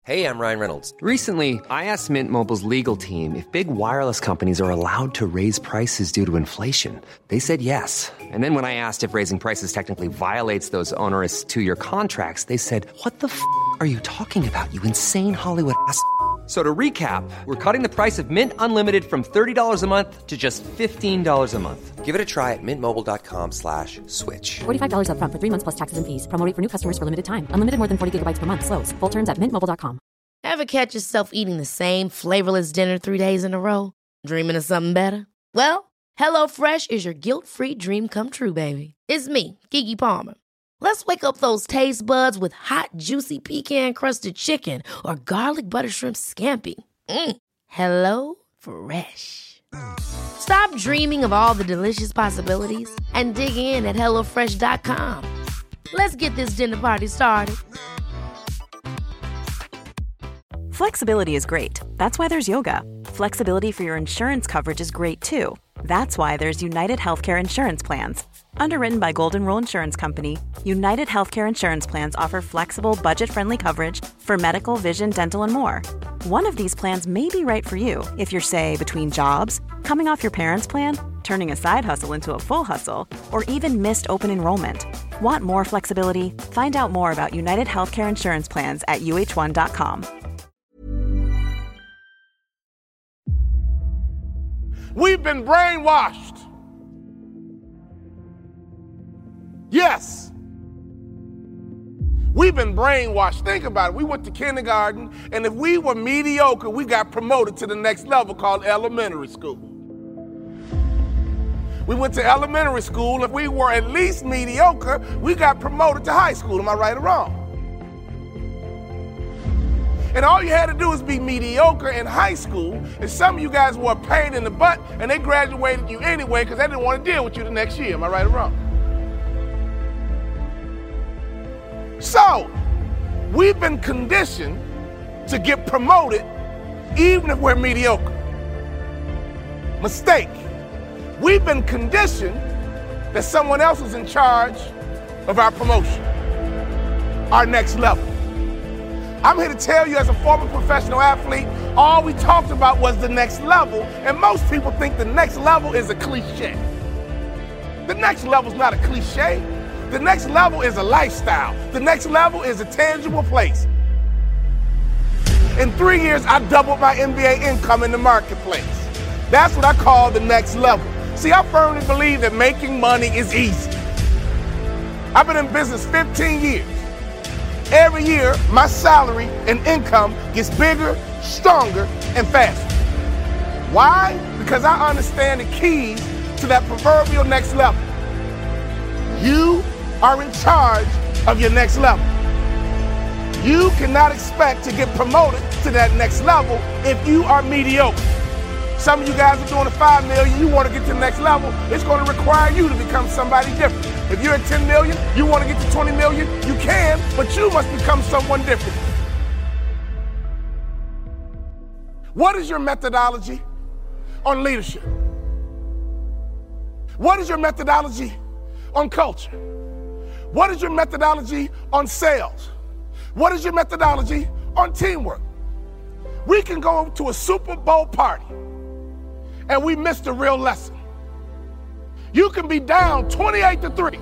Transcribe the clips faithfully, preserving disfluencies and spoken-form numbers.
Hey, I'm Ryan Reynolds. Recently, I asked Mint Mobile's legal team if big wireless companies are allowed to raise prices due to inflation. They said yes. And then when I asked if raising prices technically violates those onerous two-year contracts, they said, what the f*** are you talking about, you insane Hollywood ass f- So to recap, we're cutting the price of Mint Unlimited from thirty dollars a month to just fifteen dollars a month. Give it a try at mintmobile.com slash switch. forty-five dollars up front for three months plus taxes and fees. Promo rate for new customers for limited time. Unlimited more than forty gigabytes per month. Slows full terms at mint mobile dot com. Ever catch yourself eating the same flavorless dinner three days in a row? Dreaming of something better? Well, HelloFresh is your guilt-free dream come true, baby. It's me, Keke Palmer. Let's wake up those taste buds with hot, juicy pecan-crusted chicken or garlic butter shrimp scampi. Mm. Hello Fresh. Stop dreaming of all the delicious possibilities and dig in at hello fresh dot com. Let's get this dinner party started. Flexibility is great. That's why there's yoga. Flexibility for your insurance coverage is great too. That's why there's United Healthcare Insurance Plans. Underwritten by Golden Rule Insurance Company, United Healthcare Insurance Plans offer flexible, budget-friendly coverage for medical, vision, dental, and more. One of these plans may be right for you if you're, say, between jobs, coming off your parents' plan, turning a side hustle into a full hustle, or even missed open enrollment. Want more flexibility? Find out more about United Healthcare Insurance Plans at U H one dot com. We've been brainwashed. Yes. We've been brainwashed. Think about it. We went to kindergarten, and if we were mediocre, we got promoted to the next level called elementary school. We went to elementary school. If we were at least mediocre, we got promoted to high school. Am I right or wrong? And all you had to do was be mediocre in high school, and some of you guys were a pain in the butt, and they graduated you anyway because they didn't want to deal with you the next year. Am I right or wrong? So, we've been conditioned to get promoted even if we're mediocre. Mistake. We've been conditioned that someone else is in charge of our promotion, our next level. I'm here to tell you, as a former professional athlete, all we talked about was the next level, and most people think the next level is a cliche. The next level is not a cliche. The next level is a lifestyle. The next level is a tangible place. In three years, I doubled my N B A income in the marketplace. That's what I call the next level. See, I firmly believe that making money is easy. I've been in business fifteen years. Every year, my salary and income gets bigger, stronger, and faster. Why? Because I understand the keys to that proverbial next level. You are in charge of your next level. You cannot expect to get promoted to that next level if you are mediocre. Some of you guys are doing a five million, you want to get to the next level, it's going to require you to become somebody different. If you're at ten million, you want to get to twenty million, you can, but you must become someone different. What is your methodology on leadership? What is your methodology on culture? What is your methodology on sales? What is your methodology on teamwork? We can go to a Super Bowl party and we missed the real lesson. You can be down twenty-eight to three.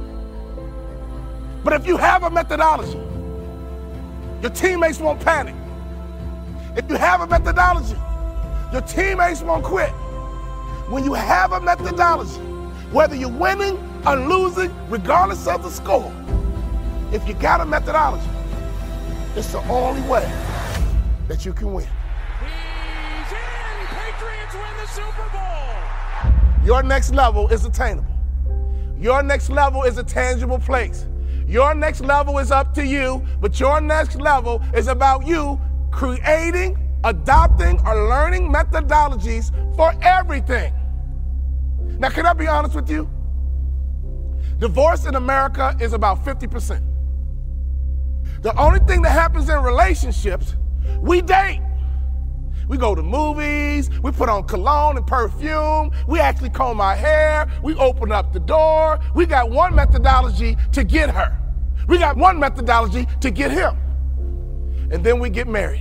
But if you have a methodology, your teammates won't panic. If you have a methodology, your teammates won't quit. When you have a methodology, whether you're winning or losing, regardless of the score, if you got a methodology, it's the only way that you can win. He's in! Patriots win the Super Bowl! Your next level is attainable. Your next level is a tangible place. Your next level is up to you, but your next level is about you creating, adopting, or learning methodologies for everything. Now, can I be honest with you? Divorce in America is about fifty percent. The only thing that happens in relationships, we date. We go to movies, we put on cologne and perfume, we actually comb our hair, we open up the door. We got one methodology to get her. We got one methodology to get him. and then we get married.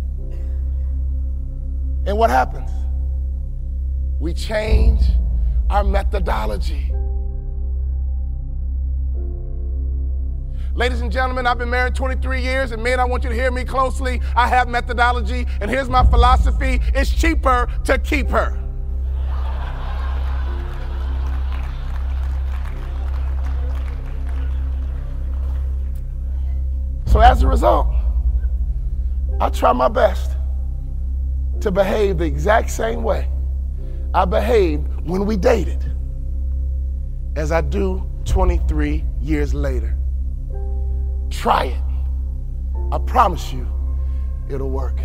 And what happens? We change our methodology. Ladies and gentlemen, I've been married twenty-three years, and men, I want you to hear me closely. I have methodology, and here's my philosophy. It's cheaper to keep her. So as a result, I try my best to behave the exact same way I behaved when we dated as I do twenty-three years later. Try it. I promise you, it'll work.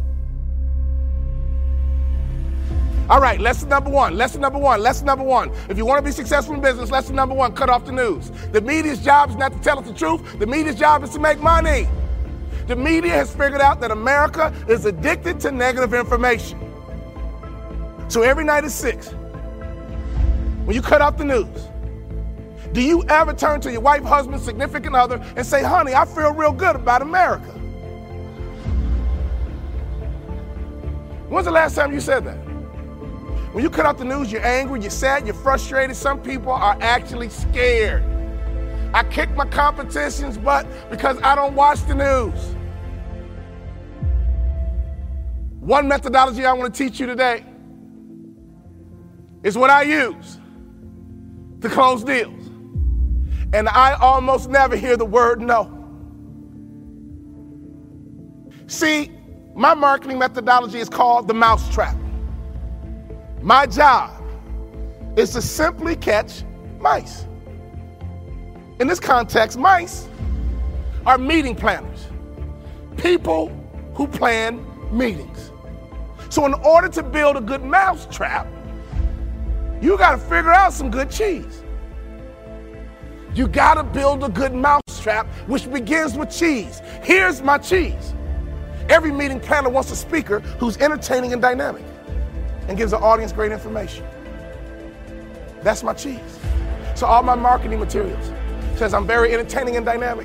All right, lesson number one, lesson number one, lesson number one. If you want to be successful in business, lesson number one, cut off the news. The media's job is not to tell us the truth. The media's job is to make money. The media has figured out that America is addicted to negative information. So every night at six, when you cut off the news, do you ever turn to your wife, husband, significant other and say, honey, I feel real good about America? When's the last time you said that? When you cut off the news, you're angry, you're sad, you're frustrated. Some people are actually scared. I kick my competition's butt because I don't watch the news. One methodology I want to teach you today is what I use to close deals. And I almost never hear the word no. See, my marketing methodology is called the mousetrap. My job is to simply catch mice. In this context, mice are meeting planners, people who plan meetings. So in order to build a good mousetrap, you got to figure out some good cheese. You got to build a good mousetrap, which begins with cheese. Here's my cheese. Every meeting planner wants a speaker who's entertaining and dynamic and gives the audience great information. That's my cheese. So all my marketing materials says I'm very entertaining and dynamic,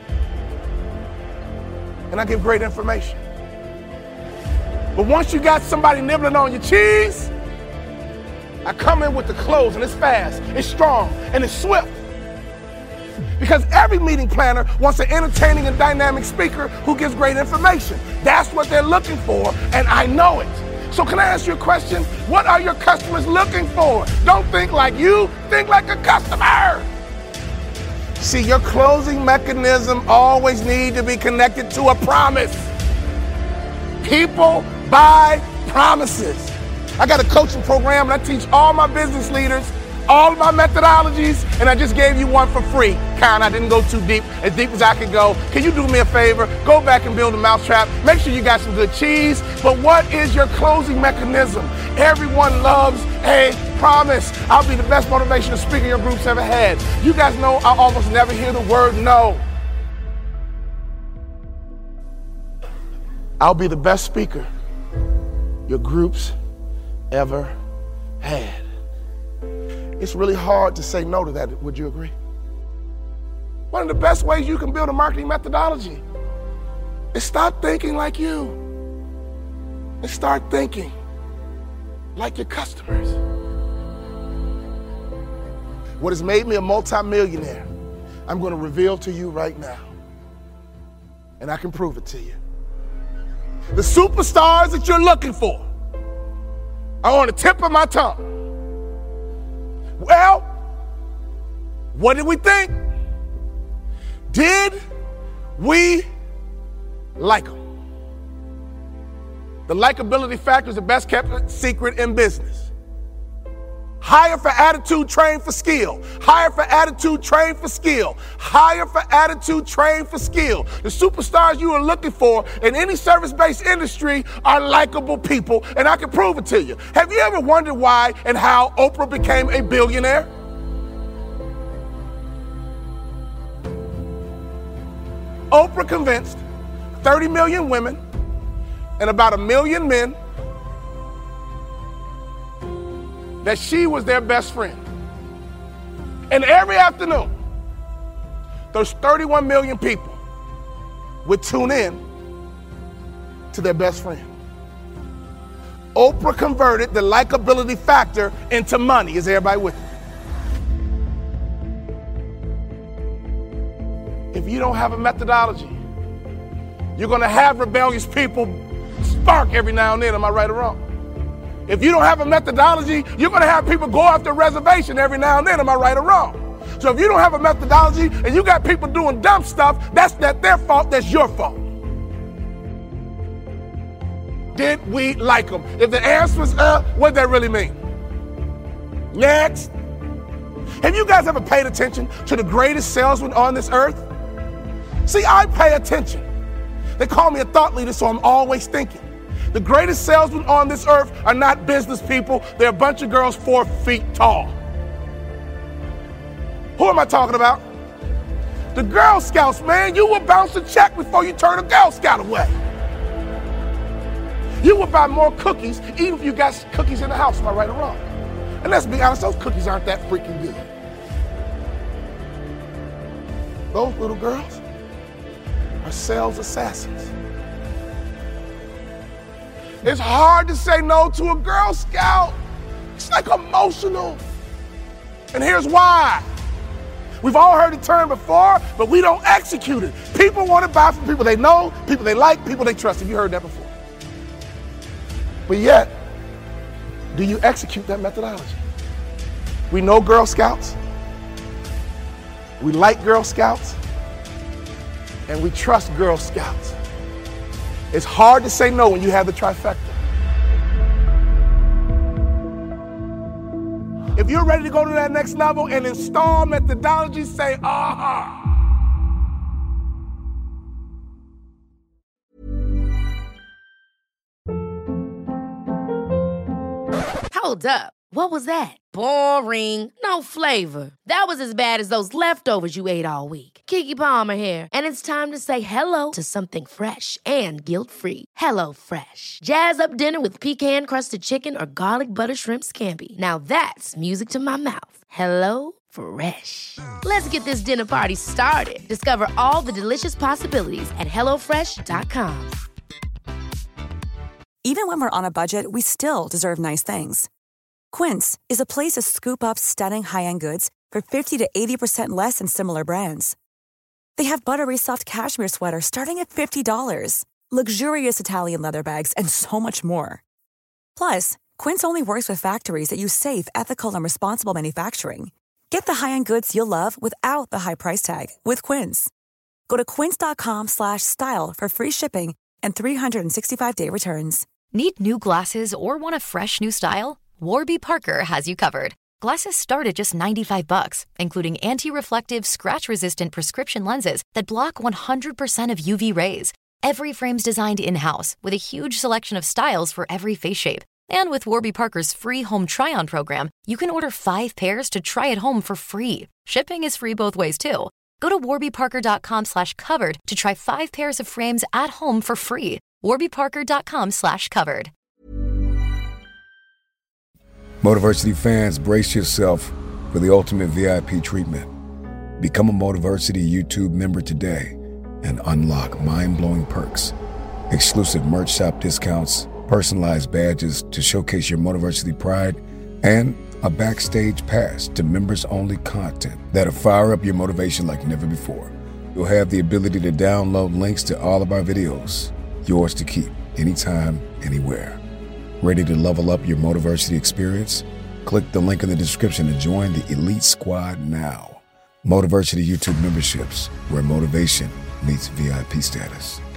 and I give great information. But once you got somebody nibbling on your cheese, I come in with the close, and it's fast, it's strong, and it's swift. Because every meeting planner wants an entertaining and dynamic speaker who gives great information. That's what they're looking for, and I know it. So can I ask you a question? What are your customers looking for? Don't think like you, think like a customer. See, your closing mechanism always needs to be connected to a promise. People buy promises. I got a coaching program, and I teach all my business leaders all of my methodologies, and I just gave you one for free. Kind, I didn't go too deep, as deep as I could go. Can you do me a favor? Go back and build a mousetrap. Make sure you got some good cheese. But what is your closing mechanism? Everyone loves a promise. I'll be the best motivational speaker your group's ever had. You guys know I almost never hear the word no. I'll be the best speaker your group's ever had. It's really hard to say no to that, would you agree? One of the best ways you can build a marketing methodology is stop thinking like you and start thinking like your customers. What has made me a multimillionaire, I'm going to reveal to you right now, and I can prove it to you. The superstars that you're looking for are on the tip of my tongue. Well, what did we think? Did we like them? The likability factor is the best kept secret in business. Hire for attitude, train for skill. Hire for attitude, train for skill. Hire for attitude, train for skill. The superstars you are looking for in any service-based industry are likable people, and I can prove it to you. Have you ever wondered why and how Oprah became a billionaire? Oprah convinced thirty million women and about a million men that she was their best friend. And every afternoon, those thirty-one million people would tune in to their best friend. Oprah converted the likability factor into money. Is everybody with me? If you don't have a methodology, you're going to have rebellious people spark every now and then. Am I right or wrong? If you don't have a methodology, you're going to have people go off the reservation every now and then. Am I right or wrong? So if you don't have a methodology and you got people doing dumb stuff, that's not their fault, that's your fault. Did we like them? If the answer is uh, what does that really mean? Next. Have you guys ever paid attention to the greatest salesman on this earth? See, I pay attention. They call me a thought leader, so I'm always thinking. The greatest salesmen on this earth are not business people. They're a bunch of girls four feet tall. Who am I talking about? The Girl Scouts, man. You will bounce a check before you turn a Girl Scout away. You will buy more cookies even if you got cookies in the house. Am I right or wrong? And let's be honest, those cookies aren't that freaking good. Those little girls are sales assassins. It's hard to say no to a Girl Scout. It's like emotional. And here's why. We've all heard the term before, but we don't execute it. People want to buy from people they know, people they like, people they trust. Have you heard that before? But yet, do you execute that methodology? We know Girl Scouts. We like Girl Scouts. And we trust Girl Scouts. It's hard to say no when you have the trifecta. If you're ready to go to that next level and install methodology, say, aha. Hold up. What was that? Boring. No flavor. That was as bad as those leftovers you ate all week. Keke Palmer here, and it's time to say hello to something fresh and guilt-free. Hello Fresh. Jazz up dinner with pecan-crusted chicken or garlic butter shrimp scampi. Now that's music to my mouth. Hello Fresh. Let's get this dinner party started. Discover all the delicious possibilities at hello fresh dot com. Even when we're on a budget, we still deserve nice things. Quince is a place to scoop up stunning high-end goods for fifty to eighty percent less than similar brands. They have buttery soft cashmere sweaters starting at fifty dollars, luxurious Italian leather bags, and so much more. Plus, Quince only works with factories that use safe, ethical, and responsible manufacturing. Get the high-end goods you'll love without the high price tag with Quince. Go to quince.com slash style for free shipping and three sixty-five day returns. Need new glasses or want a fresh new style? Warby Parker has you covered. Glasses start at just ninety-five bucks, including anti-reflective, scratch-resistant prescription lenses that block one hundred percent of U V rays. Every frame's designed in-house with a huge selection of styles for every face shape. And with Warby Parker's free home try-on program, you can order five pairs to try at home for free. Shipping is free both ways, too. Go to warbyparker.com slash covered to try five pairs of frames at home for free. warbyparker.com slash covered. Motiversity fans, brace yourself for the ultimate V I P treatment. Become a Motiversity YouTube member today and unlock mind-blowing perks, exclusive merch shop discounts, personalized badges to showcase your Motiversity pride, and a backstage pass to members-only content that'll fire up your motivation like never before. You'll have the ability to download links to all of our videos, yours to keep, anytime, anywhere. Ready to level up your Motiversity experience? Click the link in the description to join the Elite Squad now. Motiversity YouTube memberships, where motivation meets V I P status.